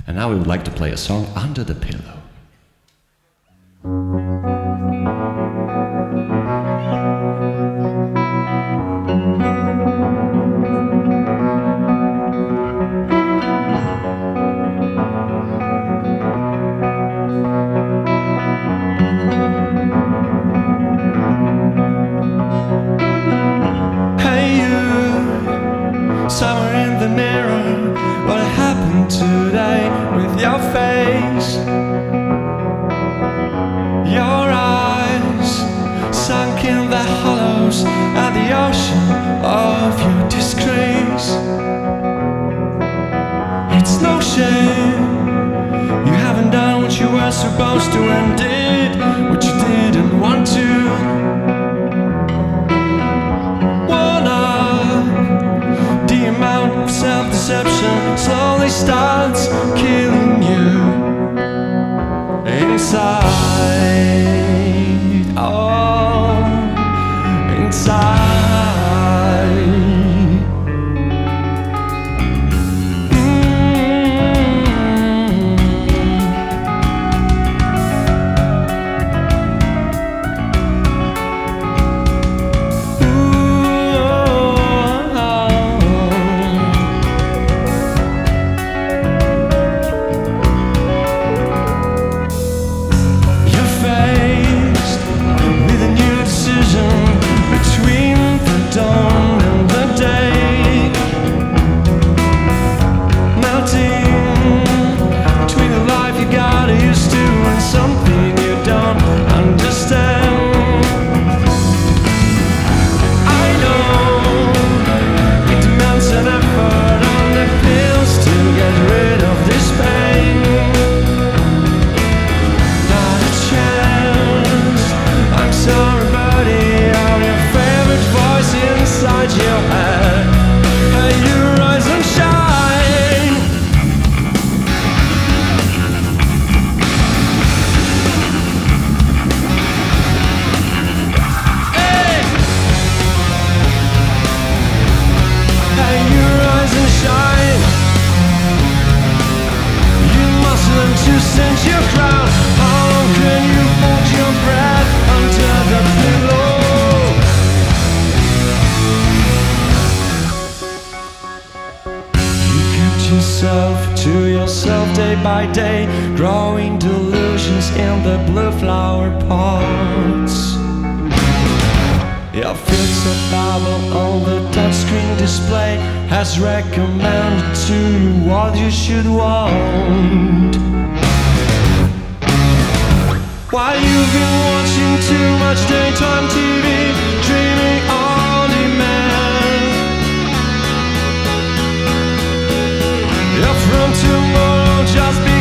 And now we would like to play a song, Under the Pillow. Somewhere in the mirror, what happened today with your face? Your eyes sunk in the hollows at the ocean of your disgrace. It's no shame, you haven't done what you were supposed to and did what you didn't want to. Self-deception slowly starts killing you inside. Oh, inside. To sense your crown, how long can you hold your breath under the pillow? You kept yourself to yourself day by day, growing delusions in the blue flower pots. Your filter bubble on the touchscreen display has recommended to you what you should want. While you've been watching too much daytime TV, dreaming on demand, you're from tomorrow just